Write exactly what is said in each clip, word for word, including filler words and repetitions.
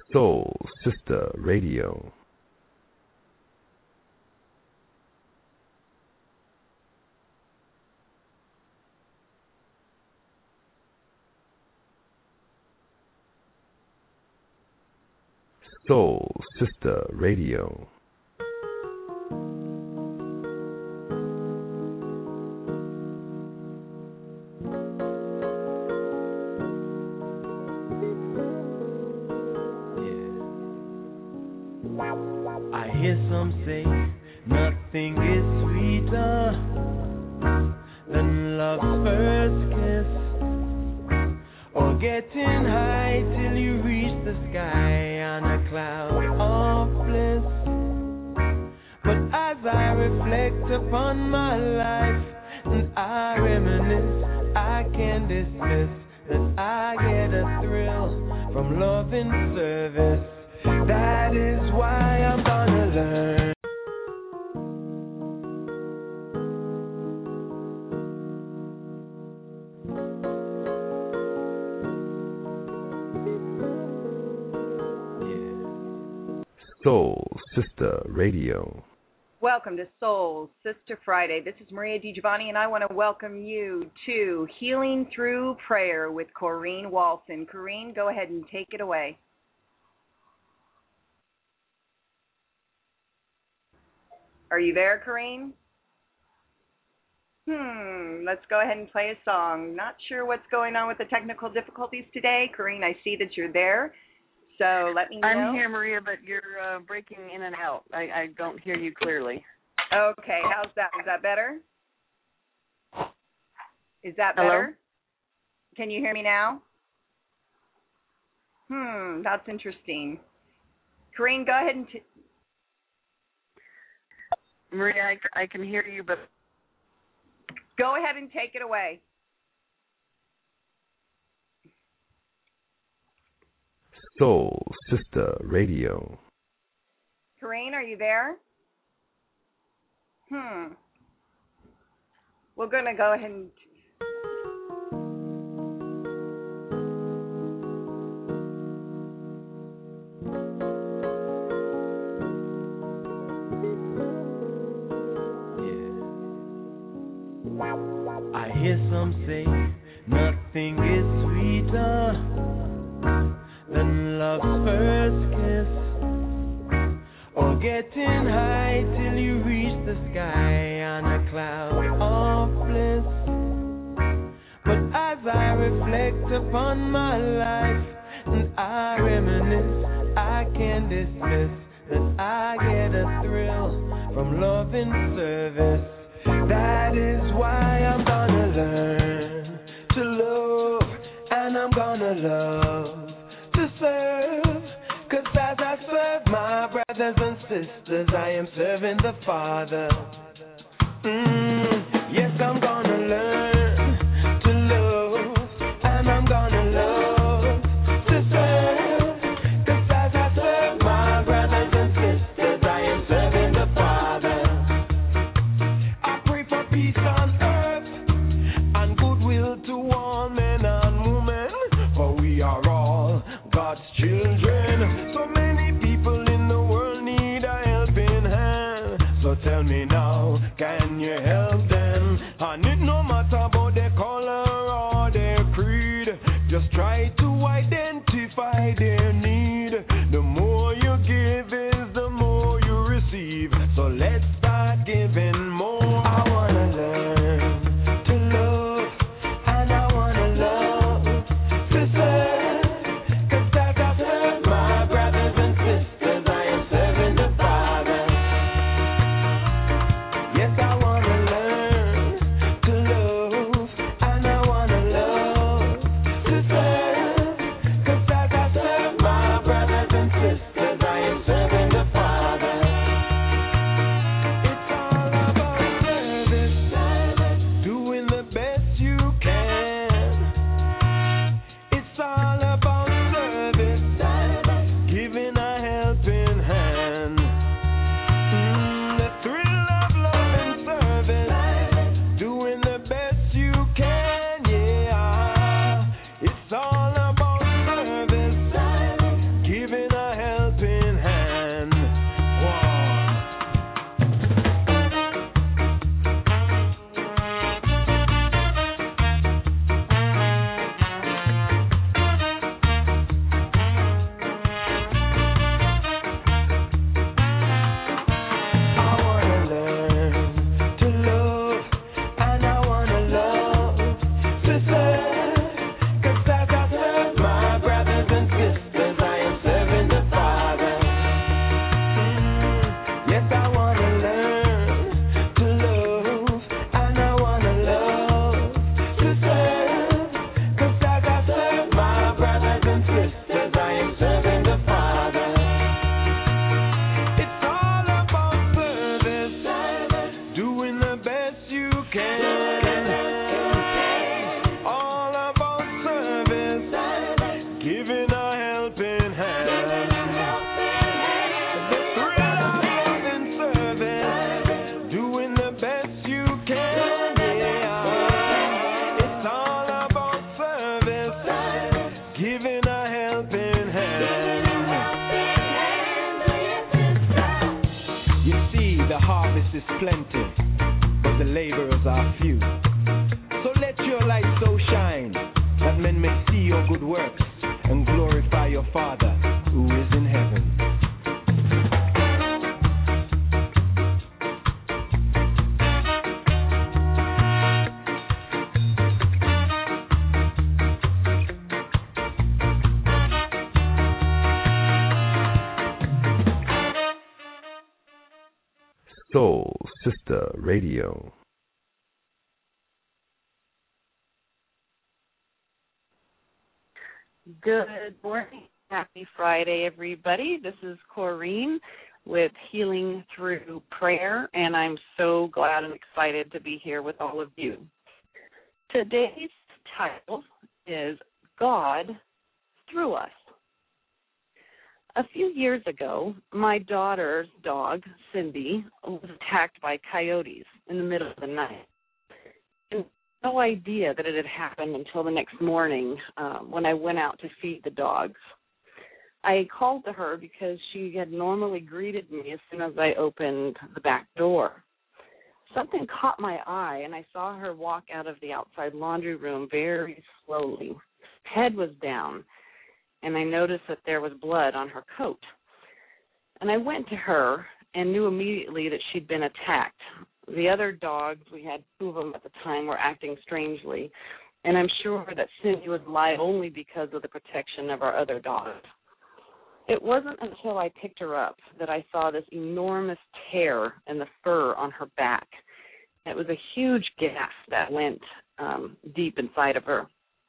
Soul Sister Radio. Soul Sister Radio. I hear some say nothing is sweeter than love's first kiss, or getting high till you reach the sky on a cloud of bliss. But as I reflect upon my life and I reminisce, I can't dismiss that I get a thrill from love and service. That is why I'm gonna learn. Soul Sister Radio. Welcome to Soul Sister Friday. This is Maria DiGiovanni, and I want to welcome you to Healing Through Prayer with Corrine Walson. Corrine, go ahead and take it away. Are you there, Corrine? Hmm, let's go ahead and play a song. Not sure what's going on with the technical difficulties today. Corrine, I see that you're there, so let me know. I'm here, Maria, but you're uh, breaking in and out. I, I don't hear you clearly. Okay, how's that? Is that better? Is that Hello? better? Can you hear me now? Hmm, that's interesting. Corrine, go ahead and... T- Maria, I, I can hear you, but... Go ahead and take it away. Soul Sister Radio. Corrine, are you there? Hmm. We're going to go ahead and... I hear some say nothing is sweeter than love's first kiss, or getting high till you reach the sky on a cloud of bliss. But as I reflect upon my life and I reminisce, I can't dismiss that I get a thrill from love and service. That is why I'm gonna learn to love, and I'm gonna love to serve. Cause as I serve my brothers and sisters, I am serving the Father. Mm, yes, I'm gonna learn to love, and I'm gonna love to serve. Cause as I serve my brothers and sisters, I am serving the Father. Peace on earth and goodwill to all men and women, for we are all God's children. So many people in the world need a helping hand. So tell me now, can you help them? And it no matter about their color or their creed, just try to identify their need. The more you give is the more you receive. So let's start giving more. I wanna learn to love, and I wanna love to serve. Cause as I serve my brothers and sisters, I am serving the Father. Yes, I wanna learn to love, and I wanna love to serve. is plenty, but the laborers are few. So let your light so shine that men may see your good works and glorify your Father who is in heaven. Soul Sister Radio. Good morning. Happy Friday, everybody. This is Corrine with Healing Through Prayer, and I'm so glad and excited to be here with all of you. Today's title is God Through Us. A few years ago, my daughter's dog, Cindy, was attacked by coyotes in the middle of the night. And no idea that it had happened until the next morning um, when I went out to feed the dogs. I called to her because she had normally greeted me as soon as I opened the back door. Something caught my eye, and I saw her walk out of the outside laundry room very slowly. Head was down, and I noticed that there was blood on her coat. And I went to her and knew immediately that she'd been attacked. The other dogs, we had two of them at the time, were acting strangely, and I'm sure that Cindy was alive only because of the protection of our other dogs. It wasn't until I picked her up that I saw this enormous tear in the fur on her back. It was a huge gash that went um, deep inside of her.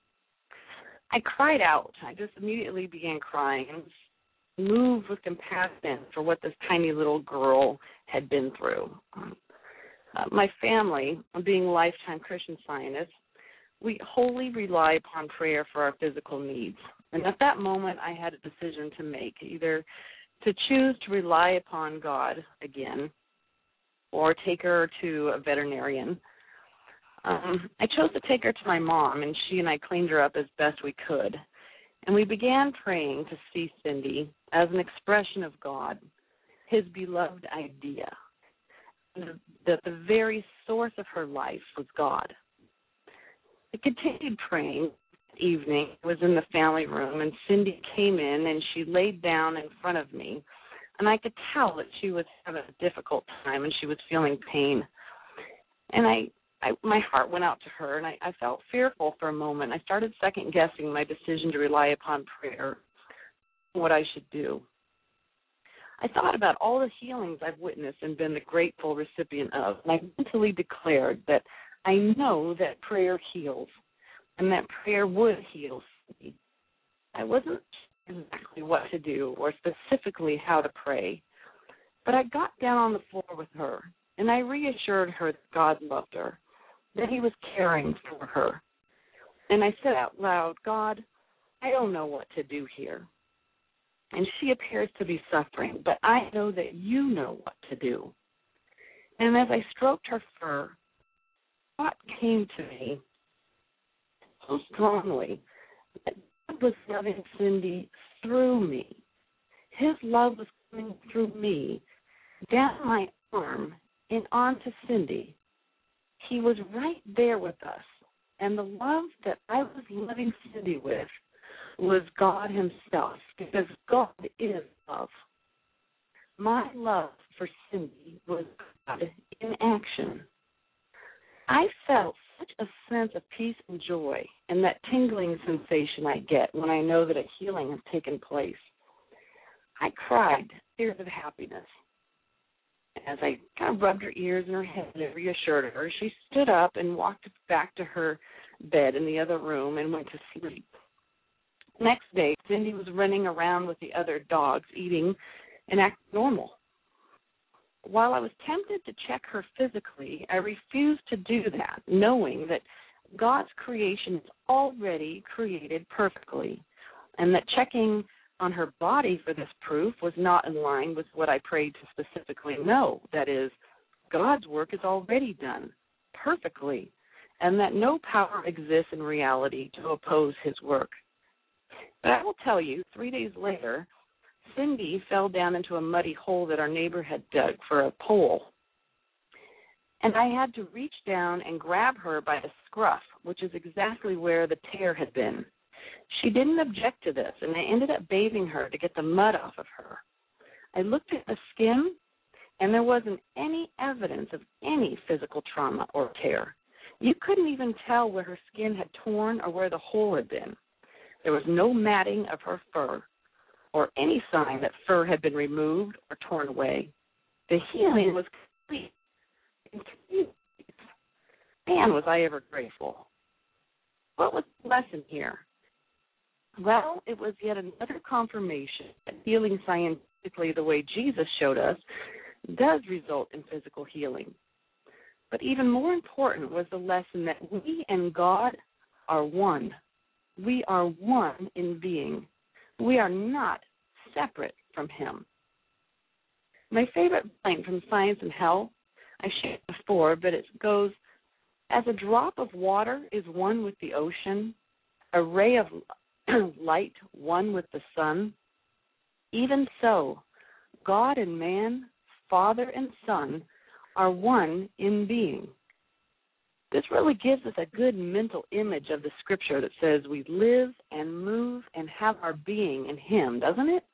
I cried out. I just immediately began crying and moved with compassion for what this tiny little girl had been through. Uh, my family, being lifetime Christian Scientists, we wholly rely upon prayer for our physical needs. And at that moment, I had a decision to make, either to choose to rely upon God again or take her to a veterinarian. Um, I chose to take her to my mom, and she and I cleaned her up as best we could. And we began praying to see Cindy as an expression of God, his beloved idea, that the very source of her life was God. I continued praying. Evening I was in the family room, and Cindy came in, and she laid down in front of me, and I could tell that she was having a difficult time, and she was feeling pain. And I, I my heart went out to her, and I, I felt fearful for a moment. I started second-guessing my decision to rely upon prayer, what I should do. I thought about all the healings I've witnessed and been the grateful recipient of, and I mentally declared that I know that prayer heals, and that prayer would heal me. I wasn't sure exactly what to do or specifically how to pray, but I got down on the floor with her, and I reassured her that God loved her, that he was caring for her. And I said out loud, God, I don't know what to do here. And she appears to be suffering, but I know that you know what to do. And as I stroked her fur, thought came to me so strongly that God was loving Cindy through me. His love was coming through me, down my arm and onto Cindy. He was right there with us, and the love that I was loving Cindy with was God himself, because God is love. My love for Cindy was God in action. I felt such a sense of peace and joy and that tingling sensation I get when I know that a healing has taken place. I cried tears of happiness. As I kind of rubbed her ears and her head and reassured her, she stood up and walked back to her bed in the other room and went to sleep. Next day, Cindy was running around with the other dogs, eating and acting normal. While I was tempted to check her physically, I refused to do that, knowing that God's creation is already created perfectly, and that checking on her body for this proof was not in line with what I prayed to specifically know. That is, God's work is already done perfectly, and that no power exists in reality to oppose his work. But I will tell you, three days later, Cindy fell down into a muddy hole that our neighbor had dug for a pole. and I had to reach down and grab her by the scruff, which is exactly where the tear had been. She didn't object to this, and I ended up bathing her to get the mud off of her. I looked at the skin, and there wasn't any evidence of any physical trauma or tear. You couldn't even tell where her skin had torn or where the hole had been. There was no matting of her fur or any sign that fur had been removed or torn away. The healing was complete. Man, was I ever grateful. What was the lesson here? Well, it was yet another confirmation that healing scientifically the way Jesus showed us does result in physical healing. But even more important was the lesson that we and God are one. We are one in being. We are not separate from Him. My favorite line from Science and Health, I shared before, but it goes, as a drop of water is one with the ocean, a ray of light one with the sun, even so, God and man, Father and Son, are one in being. This really gives us a good mental image of the scripture that says we live and move and have our being in Him, doesn't it?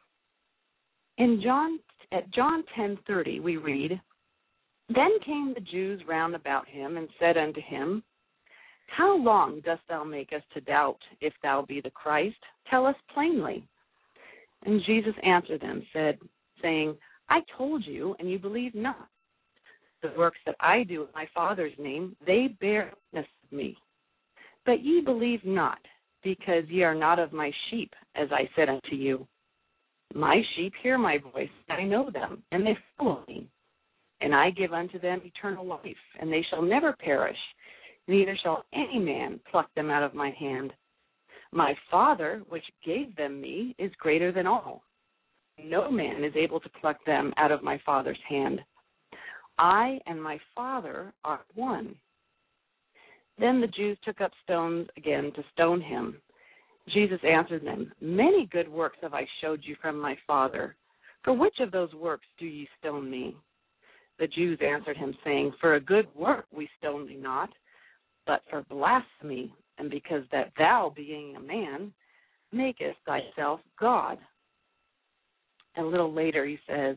In John, at John ten thirty, we read, Then came the Jews round about him and said unto him, How long dost thou make us to doubt if thou be the Christ? Tell us plainly. And Jesus answered them, said, saying, I told you, and you believe not. The works that I do in my Father's name, they bear witness of me. But ye believe not, because ye are not of my sheep, as I said unto you. My sheep hear my voice, and I know them, and they follow me. And I give unto them eternal life, and they shall never perish, neither shall any man pluck them out of my hand. My Father, which gave them me, is greater than all. No man is able to pluck them out of my Father's hand. I and my Father are one. Then the Jews took up stones again to stone him. Jesus answered them, Many good works have I showed you from my Father. For which of those works do ye stone me? The Jews answered him, saying, For a good work we stone thee not, but for blasphemy, and because that thou, being a man, makest thyself God. A little later he says,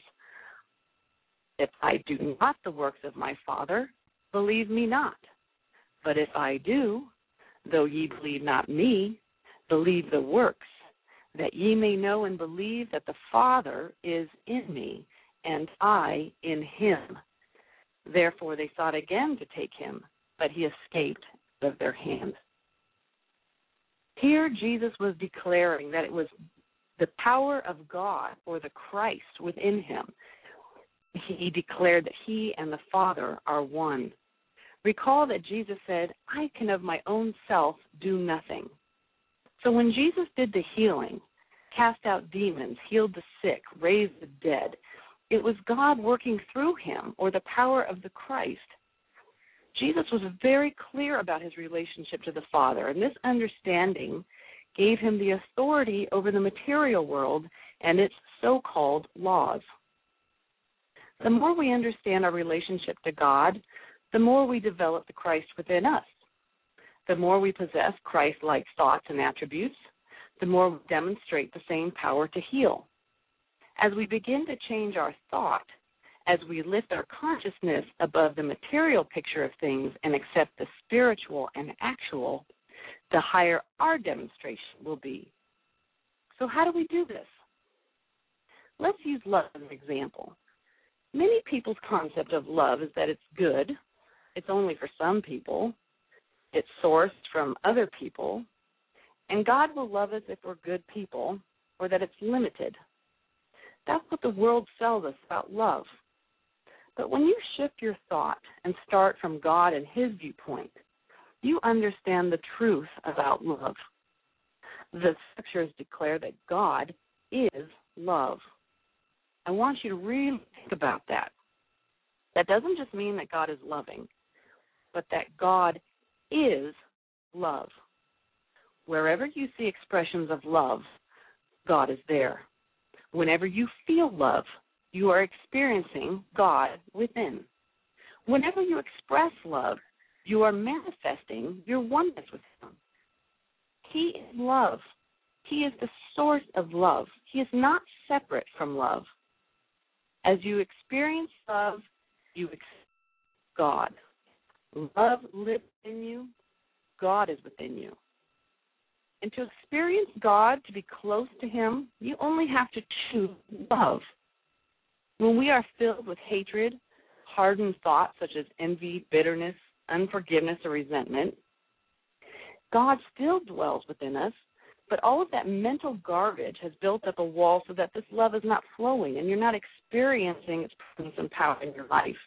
If I do not the works of my Father, believe me not. But if I do, though ye believe not me, believe the works, that ye may know and believe that the Father is in me, and I in him. Therefore they sought again to take him, but he escaped out of their hand. Here Jesus was declaring that it was the power of God, or the Christ within him. He declared that he and the Father are one. Recall that Jesus said, I can of my own self do nothing. So when Jesus did the healing, cast out demons, healed the sick, raised the dead, it was God working through him, or the power of the Christ. Jesus was very clear about his relationship to the Father, and this understanding gave him the authority over the material world and its so-called laws. The more we understand our relationship to God, the more we develop the Christ within us. The more we possess Christ-like thoughts and attributes, the more we demonstrate the same power to heal. As we begin to change our thought, as we lift our consciousness above the material picture of things and accept the spiritual and actual, the higher our demonstration will be. So how do we do this? Let's use love as an example. Many people's concept of love is that it's good, it's only for some people, it's sourced from other people, and God will love us if we're good people, or that it's limited. That's what the world sells us about love. But when you shift your thought and start from God and his viewpoint, you understand the truth about love. The scriptures declare that God is love. I want you to really think about that. That doesn't just mean that God is loving, but that God is love. Wherever you see expressions of love, God is there. Whenever you feel love, you are experiencing God within. Whenever you express love, you are manifesting your oneness with him. He is love. He is the source of love. He is not separate from love. As you experience love, you experience God. Love lives in you. God is within you. And to experience God, to be close to him, you only have to choose love. When we are filled with hatred, hardened thoughts such as envy, bitterness, unforgiveness, or resentment, God still dwells within us, but all of that mental garbage has built up a wall so that this love is not flowing and you're not experiencing its presence and power in your life.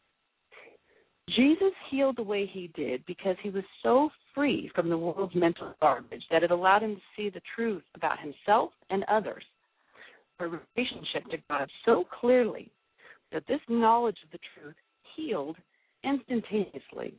Jesus healed the way he did because he was so free from the world's mental garbage that it allowed him to see the truth about himself and others, a relationship to God so clearly that this knowledge of the truth healed instantaneously.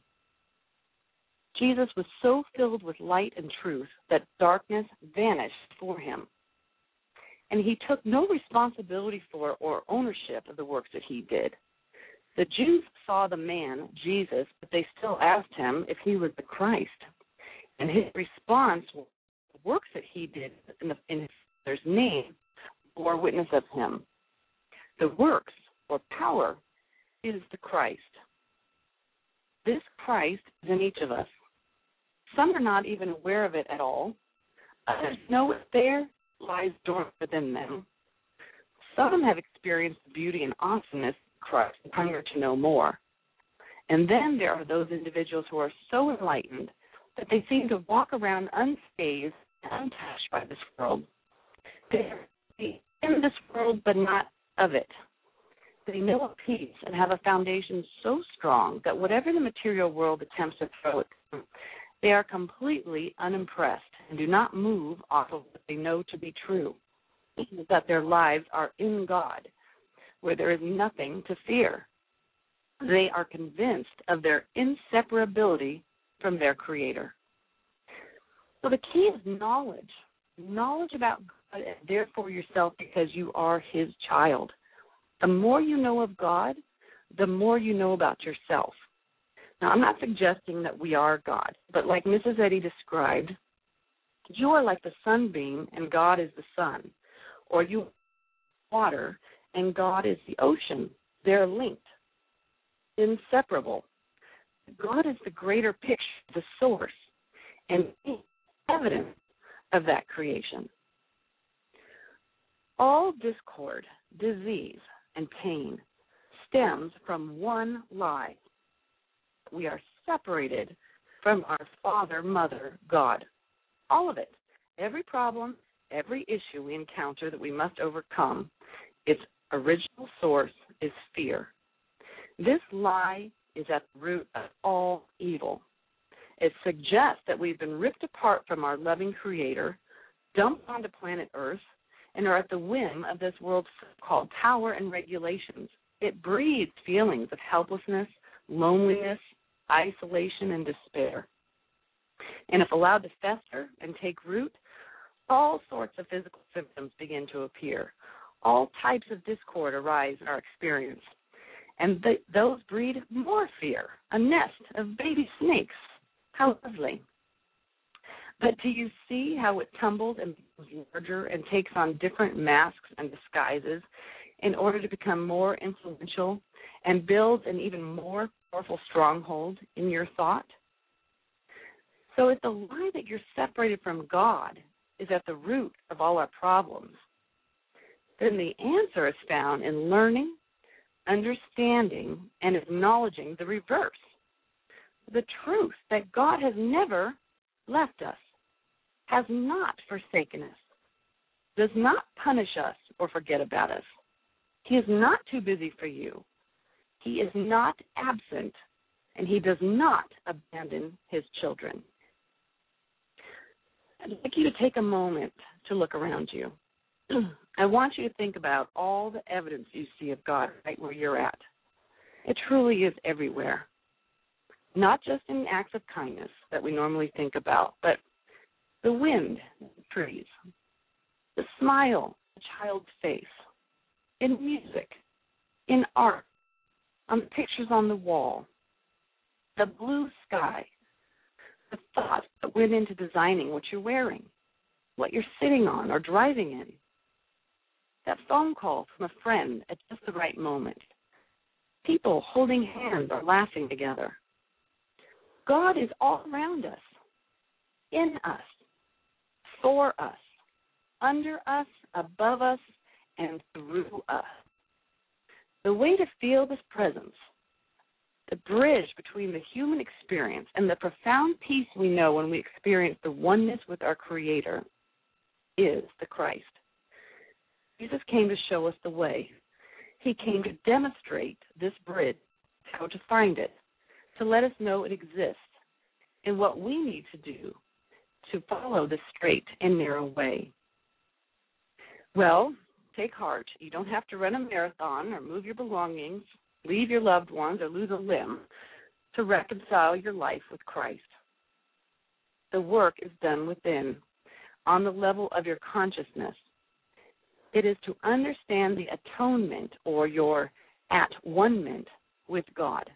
Jesus was so filled with light and truth that darkness vanished for him. And he took no responsibility for or ownership of the works that he did. The Jews saw the man, Jesus, but they still asked him if he was the Christ. And his response was the works that he did in, the, in his Father's name bore witness of him. The works or power is the Christ. This Christ is in each of us. Some are not even aware of it at all. Others know it there, lies dormant within them. Some have experienced the beauty and awesomeness of Christ and hunger to know more. And then there are those individuals who are so enlightened that they seem to walk around unscathed and untouched by this world. They're in this world, but not of it. They know a peace and have a foundation so strong that whatever the material world attempts to throw at them, they are completely unimpressed and do not move off of what they know to be true, that their lives are in God, where there is nothing to fear. They are convinced of their inseparability from their Creator. So the key is knowledge, knowledge about God and therefore yourself because you are his child. The more you know of God, the more you know about yourself. Now, I'm not suggesting that we are God, but like Missus Eddy described, you are like the sunbeam and God is the sun, or you are water and God is the ocean. They're linked, inseparable. God is the greater picture, the source, and evidence of that creation. All discord, disease, and pain stems from one lie. We are separated from our Father, Mother, God. All of it. Every problem, every issue we encounter that we must overcome, its original source is fear. This lie is at the root of all evil. It suggests that we've been ripped apart from our loving Creator, dumped onto planet Earth, and are at the whim of this world's so-called power and regulations. It breeds feelings of helplessness, loneliness, isolation, and despair. And if allowed to fester and take root, all sorts of physical symptoms begin to appear. All types of discord arise in our experience. And th- those breed more fear, a nest of baby snakes. How lovely. But do you see how it tumbles and becomes larger and takes on different masks and disguises in order to become more influential and builds an even more powerful stronghold in your thought? So if the lie that you're separated from God is at the root of all our problems, then the answer is found in learning, understanding, and acknowledging the reverse. The truth that God has never left us, has not forsaken us, does not punish us or forget about us. He is not too busy for you. He is not absent, and he does not abandon his children. I'd like you to take a moment to look around you. I want you to think about all the evidence you see of God right where you're at. It truly is everywhere. Not just in acts of kindness that we normally think about, but the wind, trees, the smile, a child's face, in music, in art, on the pictures on the wall, the blue sky, the thoughts that went into designing what you're wearing, what you're sitting on or driving in, that phone call from a friend at just the right moment, people holding hands or laughing together. God is all around us, in us, for us, under us, above us, and through us. The way to feel this presence, the bridge between the human experience and the profound peace we know when we experience the oneness with our Creator, is the Christ. Jesus came to show us the way. He came to demonstrate this bridge, how to find it, to let us know it exists, and what we need to do to follow this straight and narrow way. Well, take heart. You don't have to run a marathon or move your belongings, leave your loved ones, or lose a limb to reconcile your life with Christ. The work is done within, on the level of your consciousness. It is to understand the atonement or your at-one-ment with God.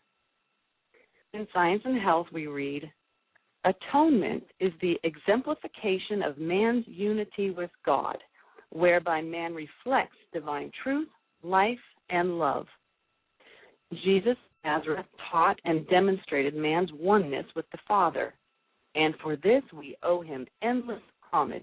In Science and Health, we read, atonement is the exemplification of man's unity with God, whereby man reflects divine truth, life, and love. Jesus of Nazareth taught and demonstrated man's oneness with the Father, and for this we owe him endless homage.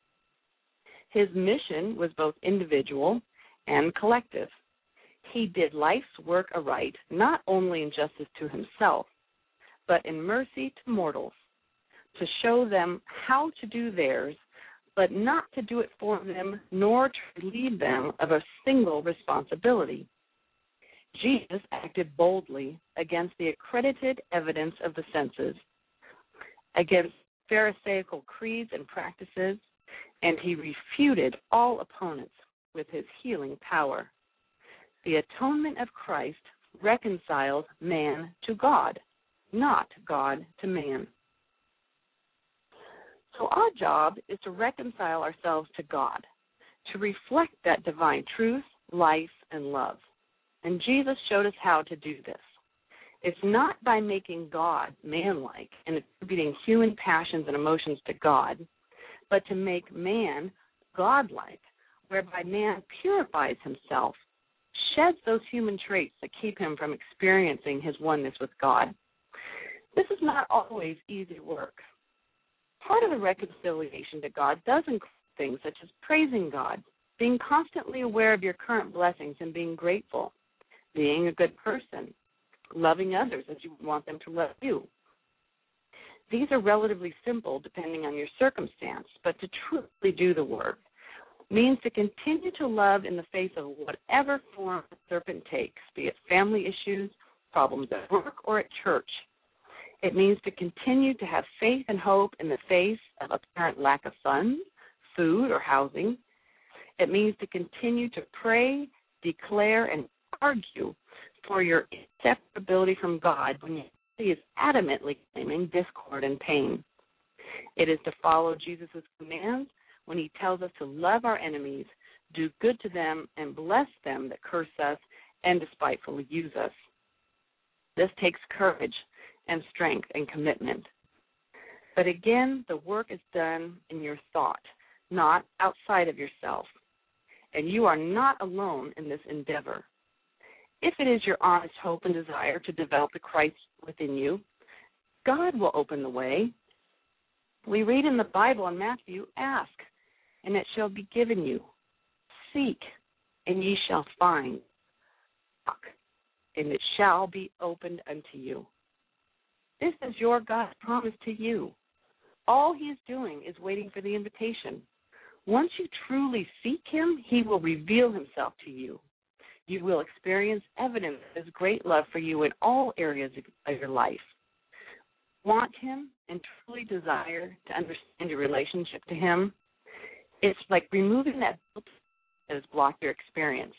His mission was both individual and collective. He did life's work aright, not only in justice to himself, but in mercy to mortals, to show them how to do theirs, but not to do it for them, nor to relieve them of a single responsibility. Jesus acted boldly against the accredited evidence of the senses, against Pharisaical creeds and practices, and he refuted all opponents with his healing power. The atonement of Christ reconciles man to God, not God to man. So our job is to reconcile ourselves to God, to reflect that divine truth, life, and love. And Jesus showed us how to do this. It's not by making God man-like and attributing human passions and emotions to God, but to make man God-like, whereby man purifies himself, sheds those human traits that keep him from experiencing his oneness with God. This is not always easy work. Part of the reconciliation to God does include things such as praising God, being constantly aware of your current blessings and being grateful, being a good person, loving others as you want them to love you. These are relatively simple depending on your circumstance, but to truly do the work means to continue to love in the face of whatever form the serpent takes, be it family issues, problems at work, or at church. It means to continue to have faith and hope in the face of apparent lack of funds, food, or housing. It means to continue to pray, declare, and argue for your inseparability from God when he is adamantly claiming discord and pain. It is to follow Jesus' commands when he tells us to love our enemies, do good to them, and bless them that curse us and despitefully use us. This takes courage and strength and commitment. But again, the work is done in your thought, not outside of yourself. And you are not alone in this endeavor. If it is your honest hope and desire to develop the Christ within you, God will open the way. We read in the Bible in Matthew, ask, and it shall be given you. Seek, and ye shall find. Knock, and it shall be opened unto you. This is your God's promise to you. All he is doing is waiting for the invitation. Once you truly seek him, he will reveal himself to you. You will experience evidence of his great love for you in all areas of your life. Want him and truly desire to understand your relationship to him? It's like removing that filter that has blocked your experience.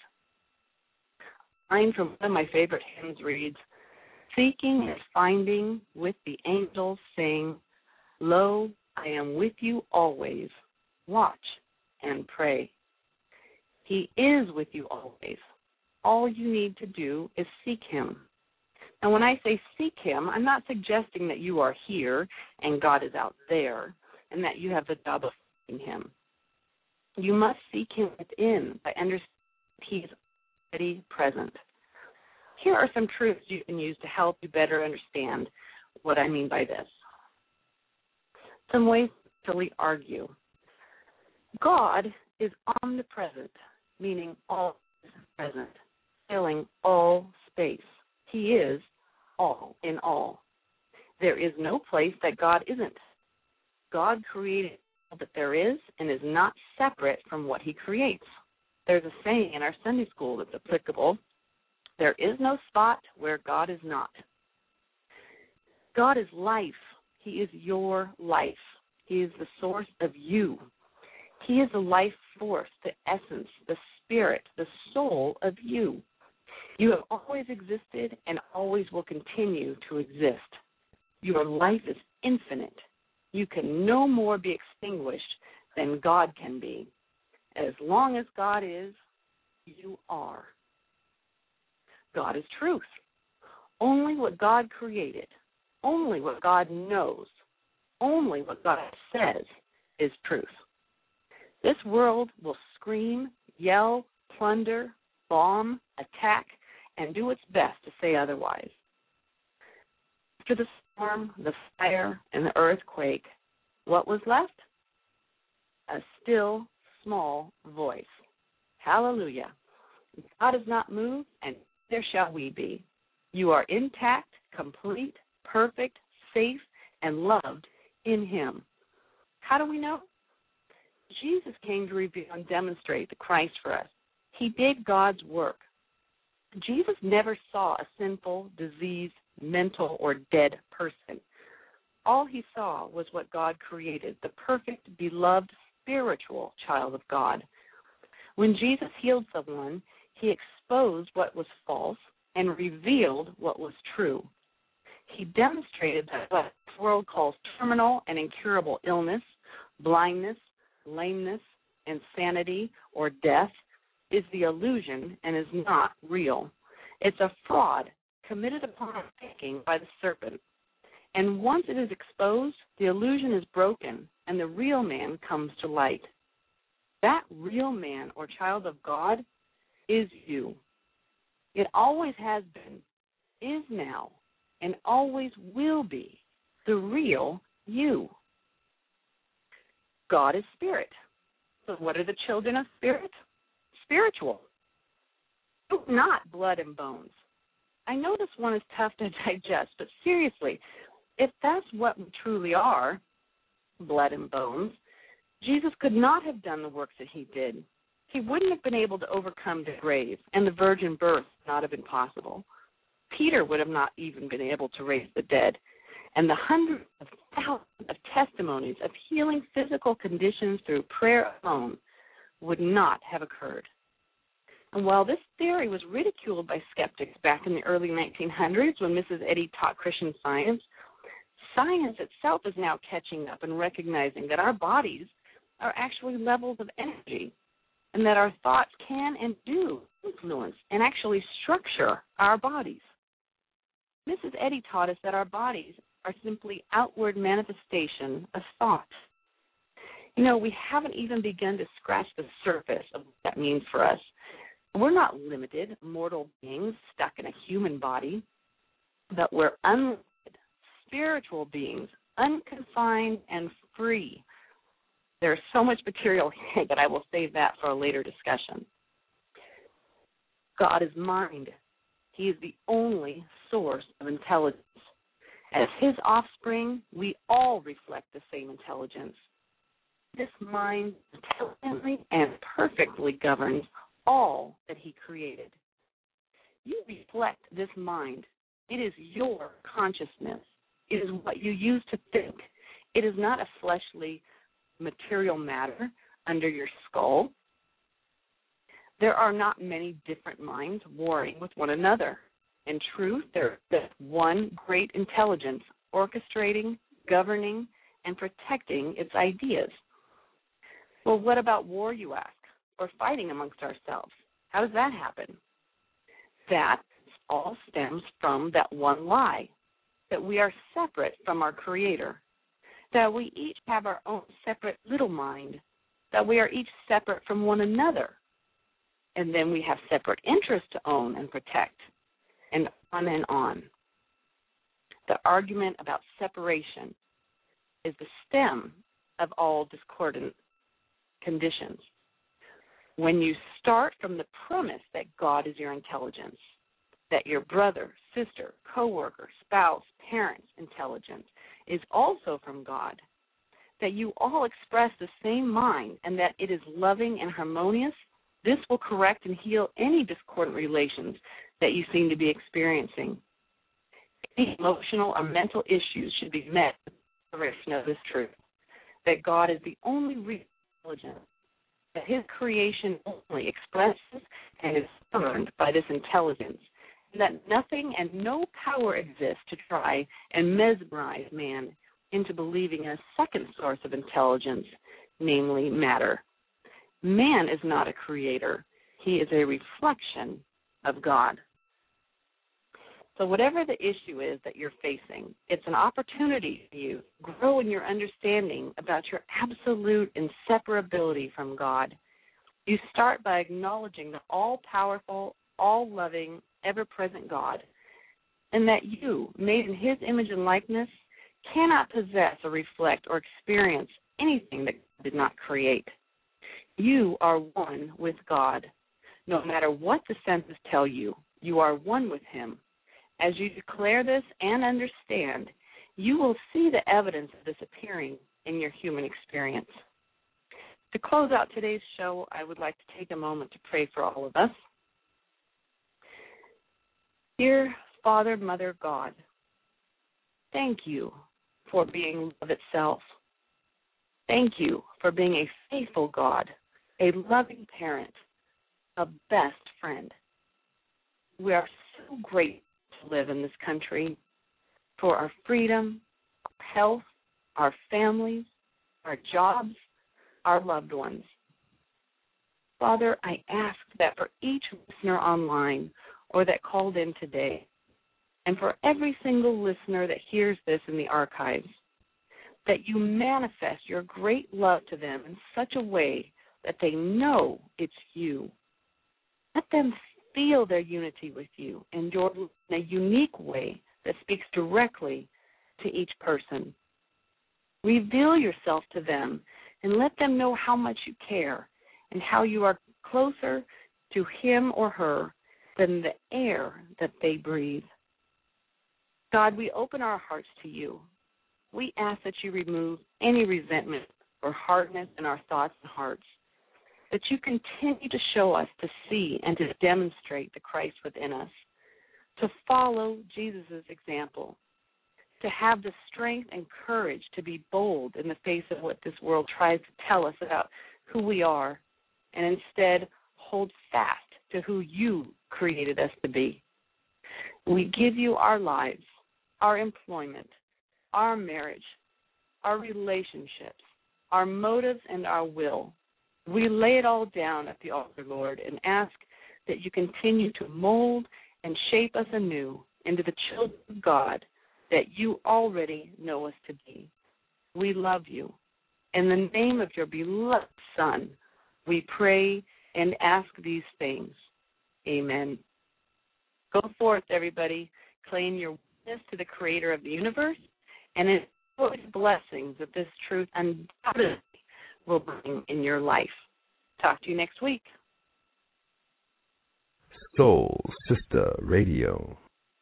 A line from one of my favorite hymns reads, seeking and finding with the angels sing, lo, I am with you always. Watch and pray. He is with you always. all you need to do is seek him. And when I say seek him, I'm not suggesting that you are here and God is out there and that you have the job of seeking him. You must seek him within by understanding he is already present. Here are some truths you can use to help you better understand what I mean by this. Some ways to really argue. God is omnipresent, meaning all is present, filling all space. He is all in all. There is no place that God isn't. God created all that there is and is not separate from what he creates. There's a saying in our Sunday school that's applicable. There is no spot where God is not. God is life. He is your life. He is the source of you. He is the life force, the essence, the spirit, the soul of you. You have always existed and always will continue to exist. Your life is infinite. You can no more be extinguished than God can be. As long as God is, you are. God is truth. Only what God created, only what God knows, only what God says is truth. This world will scream, yell, plunder, bomb, attack, and do its best to say otherwise. After the storm, the fire, and the earthquake, what was left? A still, small voice. Hallelujah. God is not moved, and there shall we be. You are intact, complete, perfect, safe, and loved in him. How do we know? Jesus came to reveal and demonstrate the Christ for us. He did God's work. Jesus never saw a sinful, diseased, mental, or dead person. All he saw was what God created, the perfect, beloved, spiritual child of God. When Jesus healed someone, he exposed what was false and revealed what was true. He demonstrated that what the world calls terminal and incurable illness, blindness, lameness, insanity, or death is the illusion and is not real. It's a fraud committed upon thinking by the serpent. And once it is exposed, the illusion is broken and the real man comes to light. That real man or child of God is you. It always has been, is now, and always will be the real you. God is spirit. So what are the children of spirit? Spiritual. Not blood and bones. I know this one is tough to digest, but seriously, if that's what we truly are, blood and bones, Jesus could not have done the works that he did. He wouldn't have been able to overcome the grave, and the virgin birth would not have been possible. Peter would have not even been able to raise the dead, and the hundreds of thousands of testimonies of healing physical conditions through prayer alone would not have occurred. And while this theory was ridiculed by skeptics back in the early nineteen hundreds when Missus Eddy taught Christian Science, science itself is now catching up and recognizing that our bodies are actually levels of energy and that our thoughts can and do influence and actually structure our bodies. Missus Eddy taught us that our bodies are simply outward manifestation of thought. You know, we haven't even begun to scratch the surface of what that means for us. We're not limited, mortal beings stuck in a human body, but we're unlimited, spiritual beings, unconfined and free. There's so much material here that I will save that for a later discussion. God is mind. He is the only source of intelligence. As his offspring, we all reflect the same intelligence. This mind intelligently and perfectly governs all that he created. You reflect this mind. It is your consciousness. It is what you use to think. It is not a fleshly material matter under your skull. There are not many different minds warring with one another. In truth, there is one great intelligence orchestrating, governing, and protecting its ideas. Well, what about war, you ask, or fighting amongst ourselves? How does that happen? That all stems from that one lie, that we are separate from our Creator, that we each have our own separate little mind, that we are each separate from one another, and then we have separate interests to own and protect, and on and on. The argument about separation is the stem of all discordant conditions. When you start from the premise that God is your intelligence, that your brother, sister, coworker, spouse, parent's intelligence is also from God, that you all express the same mind and that it is loving and harmonious, this will correct and heal any discordant relations that you seem to be experiencing. Any emotional or mental issues should be met with the declaration of this truth, that God is the only real intelligence, that his creation only expresses and is governed by this intelligence, and that nothing and no power exists to try and mesmerize man into believing a second source of intelligence, namely matter. Man is not a creator. He is a reflection of God. So whatever the issue is that you're facing, it's an opportunity for you to grow in your understanding about your absolute inseparability from God. You start by acknowledging the all-powerful, all-loving, ever-present God, and that you, made in his image and likeness, cannot possess or reflect or experience anything that God did not create. You are one with God. No matter what the senses tell you, you are one with him. As you declare this and understand, you will see the evidence of this appearing in your human experience. To close out today's show, I would like to take a moment to pray for all of us. Dear Father, Mother, God, thank you for being love itself. Thank you for being a faithful God, a loving parent, a best friend. We are so grateful to live in this country for our freedom, our health, our families, our jobs, our loved ones. Father, I ask that for each listener online or that called in today, and for every single listener that hears this in the archives, that you manifest your great love to them in such a way that they know it's you. Let them feel their unity with you and your in a unique way that speaks directly to each person. Reveal yourself to them and let them know how much you care and how you are closer to him or her than the air that they breathe. God, we open our hearts to you. We ask that you remove any resentment or hardness in our thoughts and hearts, that you continue to show us to see and to demonstrate the Christ within us, to follow Jesus' example, to have the strength and courage to be bold in the face of what this world tries to tell us about who we are, and instead hold fast to who you created us to be. We give you our lives, our employment, our marriage, our relationships, our motives, and our will. We lay it all down at the altar, Lord, and ask that you continue to mold and shape us anew into the children of God that you already know us to be. We love you. In the name of your beloved Son, we pray and ask these things. Amen. Go forth, everybody. Claim your witness to the Creator of the universe and enjoy the blessings that this truth undoubtedly will bring in your life. Talk to you next week. Soul Sister Radio.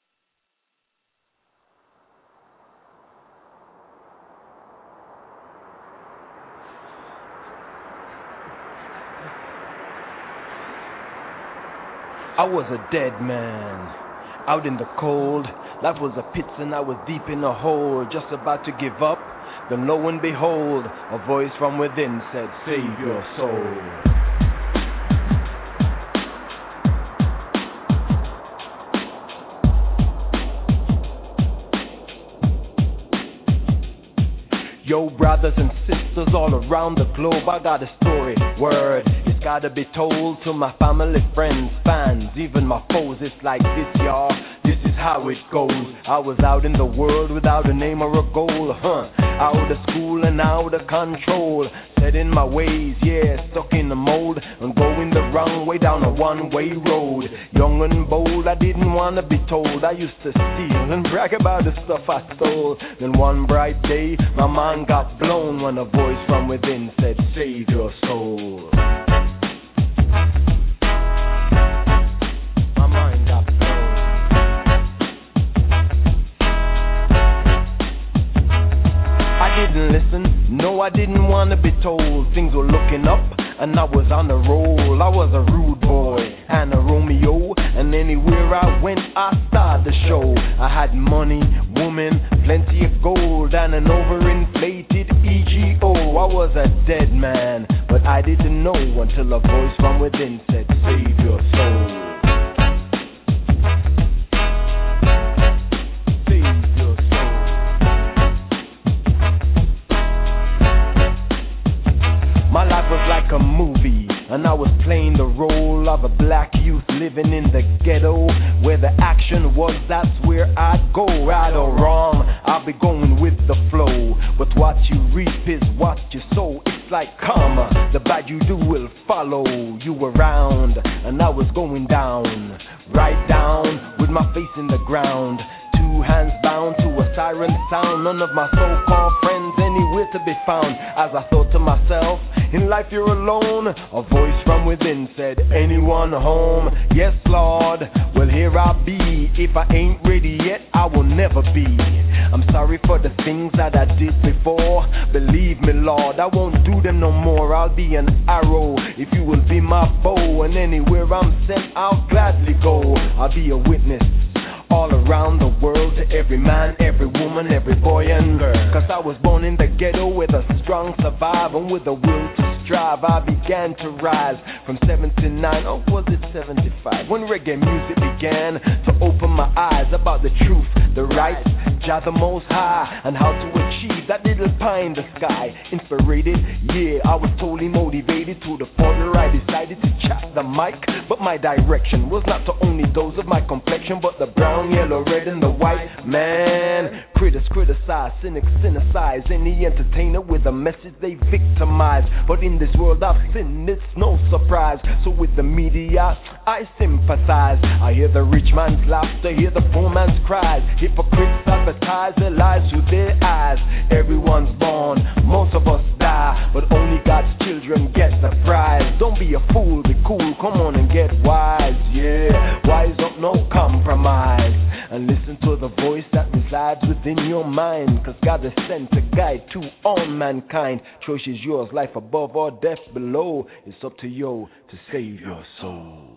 I was a dead man, out in the cold. Life was a pit and I was deep in a hole, just about to give up. Then lo and behold, a voice from within said, save your soul. Yo, brothers and sisters all around the globe, I got a story, word. It's gotta be told to my family, friends, fans, even my foes. It's like this, y'all. This is how it goes. I was out in the world without a name or a goal, huh? Out of school and out of control. Set in my ways, yeah, stuck in the mold and going the wrong way down a one-way road. Young and bold, I didn't wanna be told. I used to steal and brag about the stuff I stole. Then one bright day, my mind got blown when a voice from within said, save your soul. My mind got blown. I didn't listen, no, I didn't want to be told. Things were looking up and I was on the roll. I was a rude boy and a Romeo, and anywhere I went I started the show. I had money, woman, plenty of gold, and an overinflated E G O. I was a dead man, but I didn't know until a voice from within said, save your soul. My life was like a movie, and I was playing the role of a black youth living in the ghetto. Where the action was, that's where I'd go. Right or wrong, I'll be going with the flow. But what you reap is what you sow. It's like karma, the bad you do will follow you around. And I was going down, right down, with my face in the ground. Two hands bound to a siren sound. None of my so-called friends anywhere to be found. As I thought to myself, in life you're alone. A voice from within said, anyone home? Yes, Lord, well here I'll be. If I ain't ready yet, I will never be. I'm sorry for the things that I did before. Believe me, Lord, I won't do them no more. I'll be an arrow if you will be my bow. And anywhere I'm sent, I'll gladly go. I'll be a witness all around the world, to every man, every woman, every boy and girl. Cause I was born in the ghetto with a strong survival and with a will to strive. I began to rise from seventy-nine, or was it seventy-five, when reggae music began to open my eyes about the truth, the rights, Jah the Most High, and how to achieve that little pie in the sky. Inspirated, yeah, I was totally motivated to the point where I decided to chat the mic. But my direction was not to only those of my complexion, but the brown, yellow, red, and the white. Man, critics criticize, cynics cynicize any entertainer with a message they victimize. But in this world I've sinned, it's no surprise. So with the media, I sympathize. I hear the rich man's laughter, hear the poor man's cries. Hypocrites advertise their lies through their eyes. Everyone's born, most of us die, but only God's children get the prize. Don't be a fool, be cool, come on and get wise. Yeah, wise up, no compromise. And listen to the voice that resides within your mind. Cause God is sent to guide to all mankind. Choice is yours, life above or death below. It's up to you to save your soul.